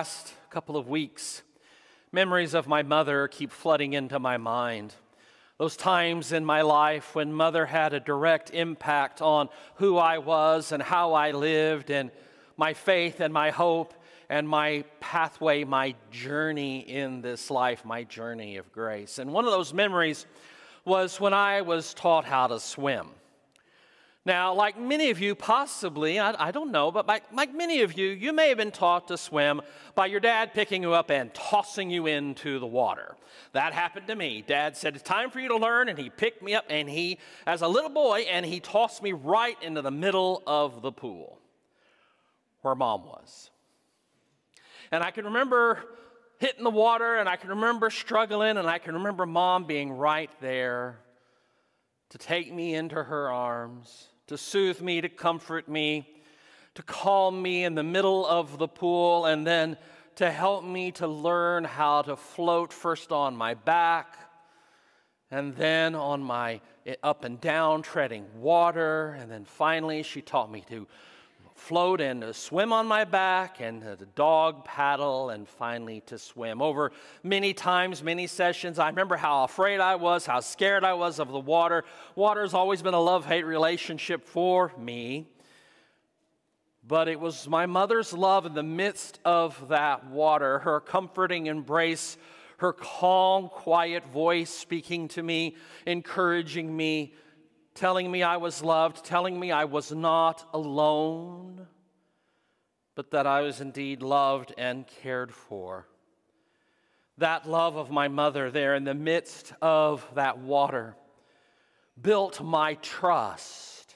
last couple of weeks, memories of my mother keep flooding into my mind. Those times in my life when Mother had a direct impact on who I was and how I lived and my faith and my hope and my pathway, my journey in this life, my journey of grace. And one of those memories was when I was taught how to swim. Now, like many of you, possibly, I don't know, but like many of you, you may have been taught to swim by your dad picking you up and tossing you into the water. That happened to me. Dad said, it's time for you to learn, and he picked me up, and he, as a little boy, and he tossed me right into the middle of the pool where Mom was. And I can remember hitting the water, and I can remember struggling, and I can remember Mom being right there to take me into her arms, to soothe me, to comfort me, to calm me in the middle of the pool, and then to help me to learn how to float first on my back, and then on my up and down, treading water, and then finally she taught me to float and to swim on my back, and the dog paddle, and finally to swim. Over many times, many sessions, I remember how afraid I was, how scared I was of the water. Water has always been a love-hate relationship for me. But it was my mother's love in the midst of that water, her comforting embrace, her calm, quiet voice speaking to me, encouraging me, telling me I was loved, telling me I was not alone, but that I was indeed loved and cared for. That love of my mother there in the midst of that water built my trust.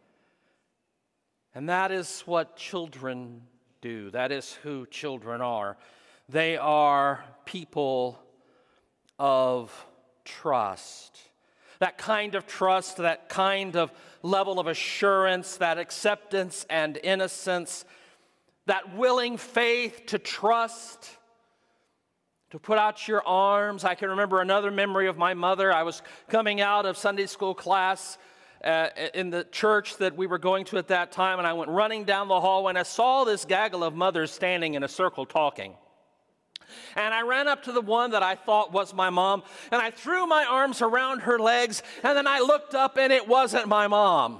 And that is what children do. That is who children are. They are people of trust. That kind of trust, that kind of level of assurance, that acceptance and innocence, that willing faith to trust, to put out your arms. I can remember another memory of my mother. I was coming out of Sunday school class in the church that we were going to at that time, and I went running down the hallway, and I saw this gaggle of mothers standing in a circle talking. And I ran up to the one that I thought was my mom, and I threw my arms around her legs, and then I looked up, and it wasn't my mom.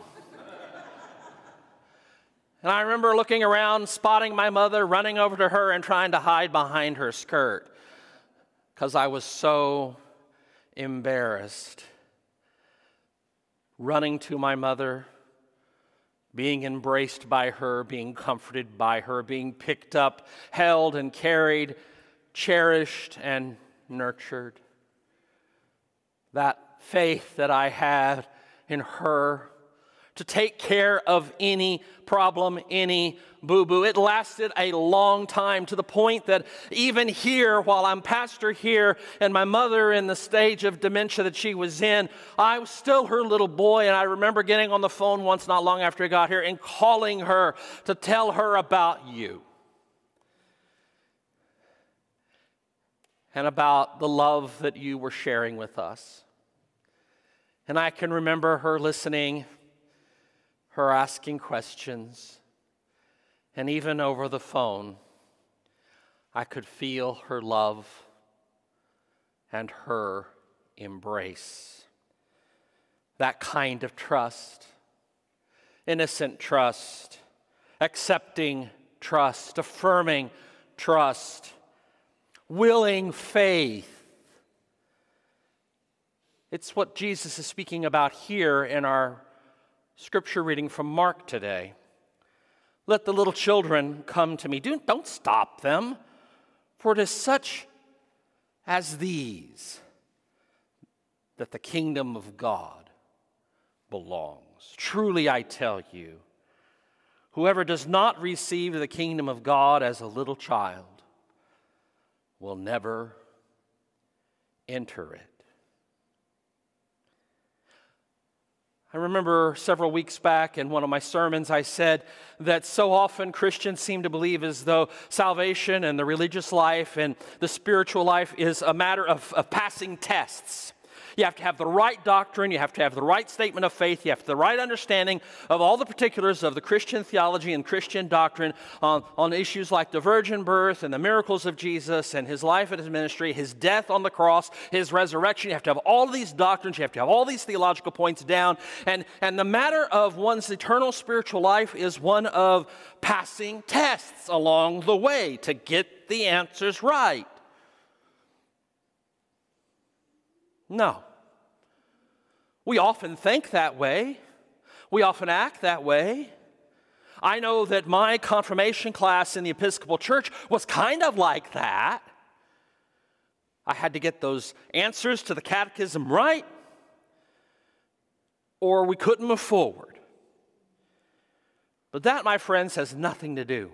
And I remember looking around, spotting my mother, running over to her and trying to hide behind her skirt because I was so embarrassed. Running to my mother, being embraced by her, being comforted by her, being picked up, held and carried, cherished and nurtured. That faith that I had in her to take care of any problem, any boo-boo. It lasted a long time, to the point that even here, while I'm pastor here and my mother in the stage of dementia that she was in, I was still her little boy, and I remember getting on the phone once not long after I got here and calling her to tell her about you and about the love that you were sharing with us. And I can remember her listening, her asking questions, and even over the phone, I could feel her love and her embrace. That kind of trust, innocent trust, accepting trust, affirming trust, willing faith. It's what Jesus is speaking about here in our scripture reading from Mark today. Let the little children come to me. Don't stop them, for it is such as these that the kingdom of God belongs. Truly I tell you, whoever does not receive the kingdom of God as a little child will never enter it. I remember several weeks back in one of my sermons, I said that so often Christians seem to believe as though salvation and the religious life and the spiritual life is a matter of passing tests. You have to have the right doctrine. You have to have the right statement of faith. You have the right understanding of all the particulars of the Christian theology and Christian doctrine on issues like the virgin birth and the miracles of Jesus and his life and his ministry, his death on the cross, his resurrection. You have to have all of these doctrines. You have to have all these theological points down. And the matter of one's eternal spiritual life is one of passing tests along the way to get the answers right. No. We often think that way. We often act that way. I know that my confirmation class in the Episcopal Church was kind of like that. I had to get those answers to the catechism right, or we couldn't move forward. But that, my friends, has nothing to do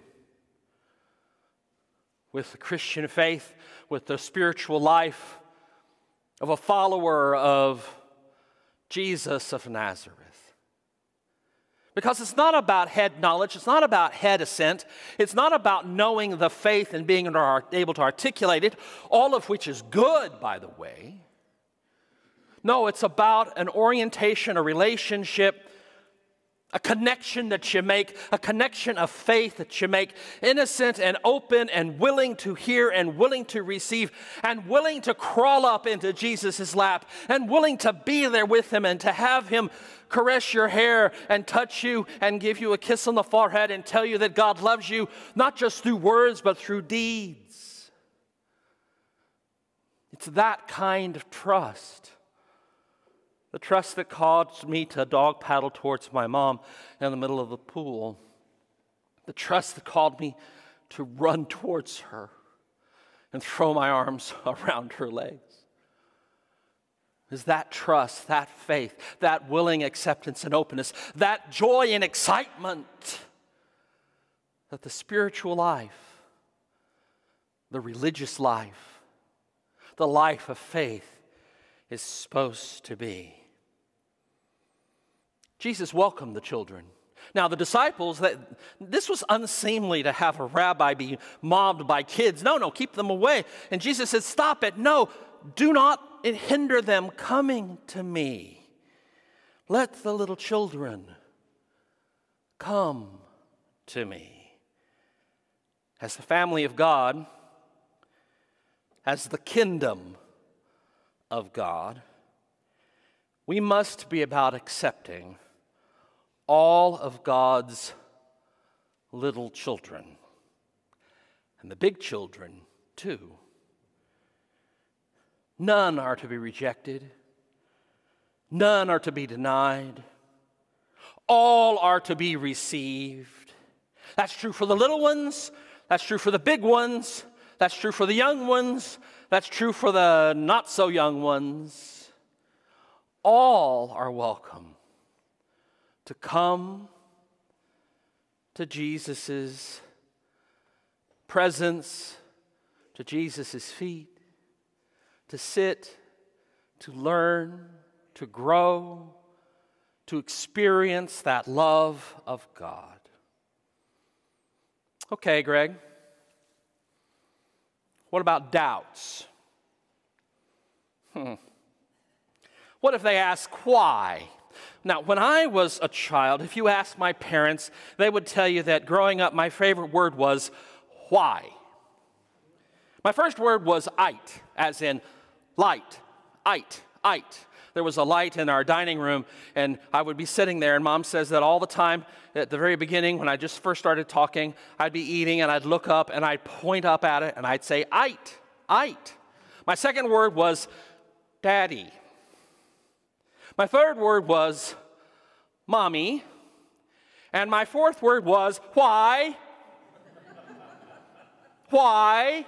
with the Christian faith, with the spiritual life of a follower of Jesus of Nazareth. Because it's not about head knowledge, it's not about head assent, it's not about knowing the faith and being able to articulate it, all of which is good, by the way. No, it's about an orientation, a relationship, a connection that you make, a connection of faith that you make, innocent and open and willing to hear and willing to receive and willing to crawl up into Jesus' lap and willing to be there with him and to have him caress your hair and touch you and give you a kiss on the forehead and tell you that God loves you, not just through words but through deeds. It's that kind of trust. The trust that caused me to dog paddle towards my mom in the middle of the pool. The trust that called me to run towards her and throw my arms around her legs. Is that trust, that faith, that willing acceptance and openness, that joy and excitement that the spiritual life, the religious life, the life of faith is supposed to be. Jesus welcomed the children. Now, the disciples, this was unseemly to have a rabbi be mobbed by kids. No, keep them away. And Jesus said, stop it. No, do not hinder them coming to me. Let the little children come to me. As the family of God, as the kingdom of God, we must be about accepting all of God's little children, and the big children too. None are to be rejected. None are to be denied. All are to be received. That's true for the little ones. That's true for the big ones. That's true for the young ones. That's true for the not so young ones. All are welcome to come to Jesus' presence, to Jesus' feet, to sit, to learn, to grow, to experience that love of God. Okay, Greg. What about doubts? What if they ask why? Now, when I was a child, if you asked my parents, they would tell you that growing up, my favorite word was why. My first word was "ite," as in light, ite. There was a light in our dining room, and I would be sitting there, and Mom says that all the time at the very beginning, when I just first started talking, I'd be eating, and I'd look up, and I'd point up at it, and I'd say, ite. My second word was daddy. My third word was mommy. And my fourth word was why. Why?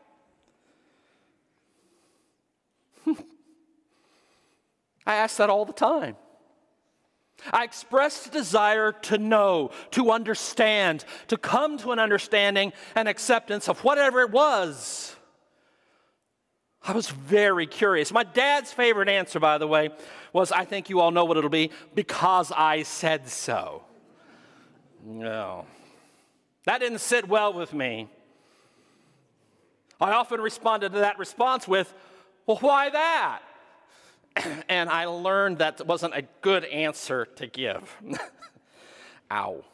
I ask that all the time. I expressed a desire to know, to understand, to come to an understanding and acceptance of whatever it was. I was very curious. My dad's favorite answer, by the way, was, I think you all know what it'll be, because I said so. No. That didn't sit well with me. I often responded to that response with, well, why that? And I learned that wasn't a good answer to give. Ow.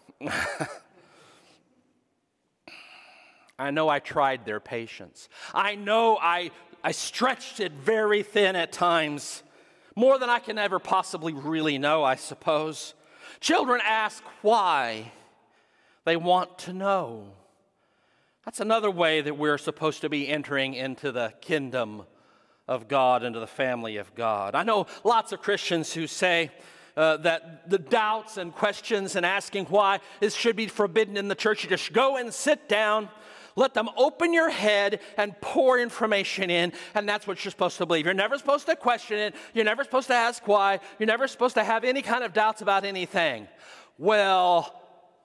I know I tried their patience. I know I stretched it very thin at times, more than I can ever possibly really know, I suppose. Children ask why. They want to know. That's another way that we're supposed to be entering into the kingdom of God, into the family of God. I know lots of Christians who say that the doubts and questions and asking why should be forbidden in the church. You just go and sit down. Let them open your head and pour information in, and that's what you're supposed to believe. You're never supposed to question it. You're never supposed to ask why. You're never supposed to have any kind of doubts about anything. Well,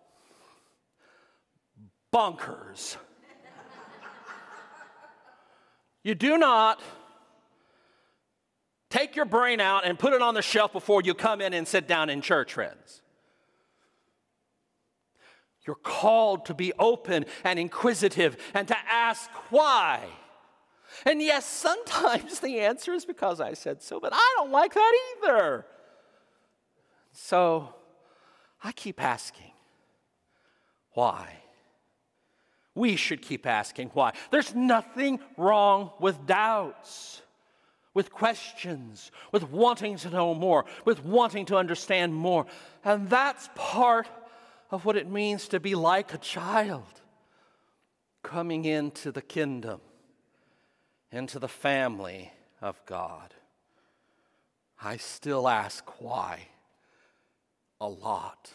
bonkers. You do not take your brain out and put it on the shelf before you come in and sit down in church, friends. You're called to be open and inquisitive and to ask why. And yes, sometimes the answer is because I said so, but I don't like that either. So I keep asking why. We should keep asking why. There's nothing wrong with doubts, with questions, with wanting to know more, with wanting to understand more. And that's part of what it means to be like a child coming into the kingdom, into the family of God. I still ask why a lot.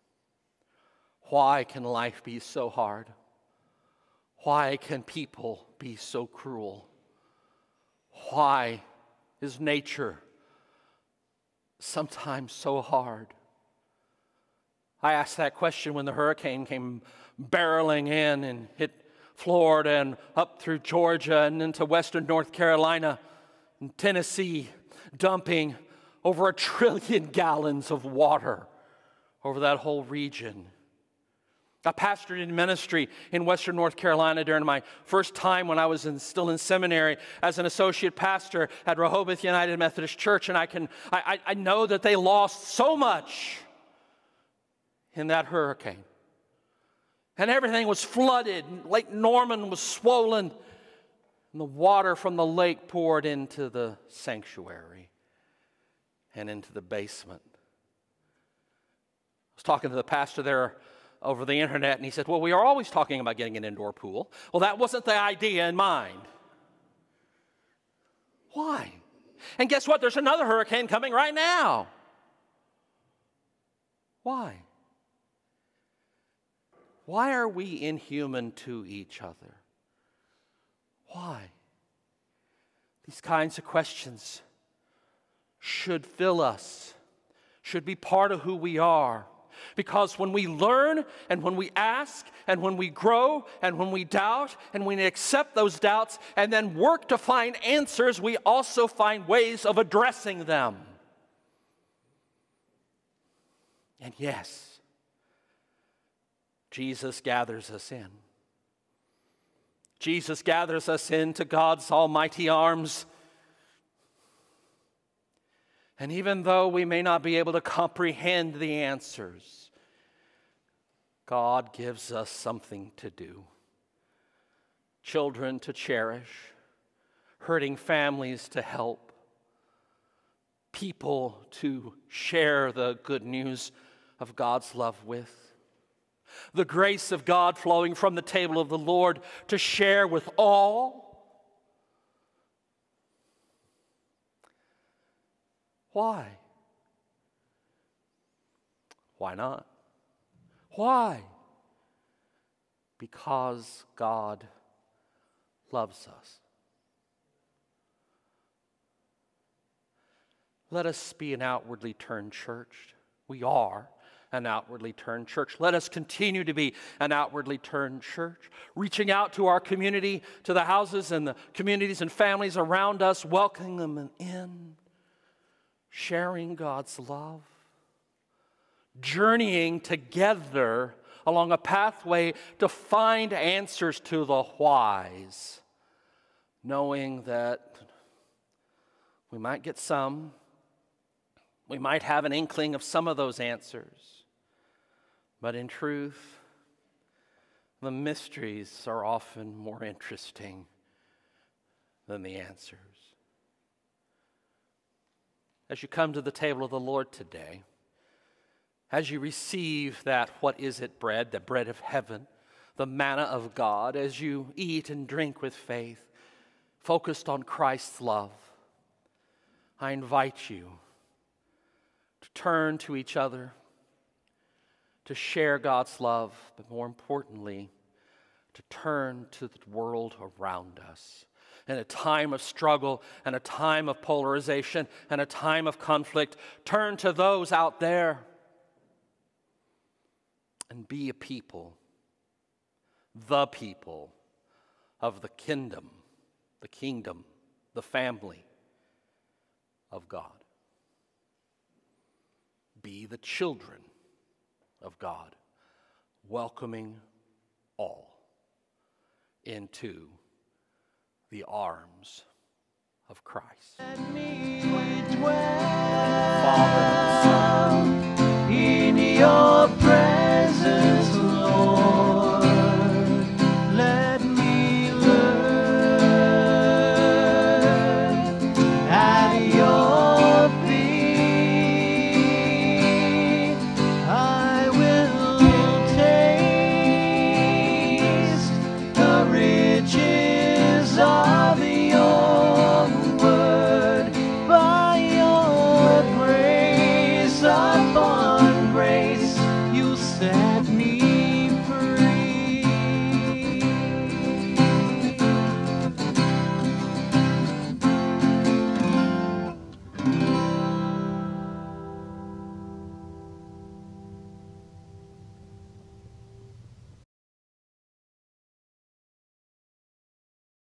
Why can life be so hard? Why can people be so cruel? Why is nature sometimes so hard? I asked that question when the hurricane came barreling in and hit Florida and up through Georgia and into western North Carolina and Tennessee, dumping over 1 trillion gallons of water over that whole region. I pastored in ministry in western North Carolina during my first time when I was still in seminary as an associate pastor at Rehoboth United Methodist Church, and I know that they lost so much in that hurricane. And everything was flooded. Lake Norman was swollen. And the water from the lake poured into the sanctuary and into the basement. I was talking to the pastor there over the internet, and he said, well, we are always talking about getting an indoor pool. Well, that wasn't the idea in mind. Why? And guess what? There's another hurricane coming right now. Why? Why are we inhuman to each other? Why? These kinds of questions should fill us, should be part of who we are. Because when we learn and when we ask and when we grow and when we doubt and when we accept those doubts and then work to find answers, we also find ways of addressing them. And yes, Jesus gathers us in. Jesus gathers us into God's almighty arms. And even though we may not be able to comprehend the answers, God gives us something to do. Children to cherish, hurting families to help, people to share the good news of God's love with. The grace of God flowing from the table of the Lord to share with all. Why? Why not? Why? Because God loves us. Let us be an outwardly turned church. We are an outwardly turned church. Let us continue to be an outwardly turned church, reaching out to our community, to the houses and the communities and families around us, welcoming them in, sharing God's love, journeying together along a pathway to find answers to the whys, knowing that We might get some. We might have an inkling of some of those answers. But in truth, the mysteries are often more interesting than the answers. As you come to the table of the Lord today, as you receive that, what is it, bread, the bread of heaven, the manna of God, as you eat and drink with faith, focused on Christ's love, I invite you to turn to each other, to share God's love, but more importantly, to turn to the world around us. In a time of struggle and a time of polarization and a time of conflict, turn to those out there and be a people, the people of the kingdom, the family of God. Be the children of God, welcoming all into the arms of Christ. Let me dwell. Father, Son,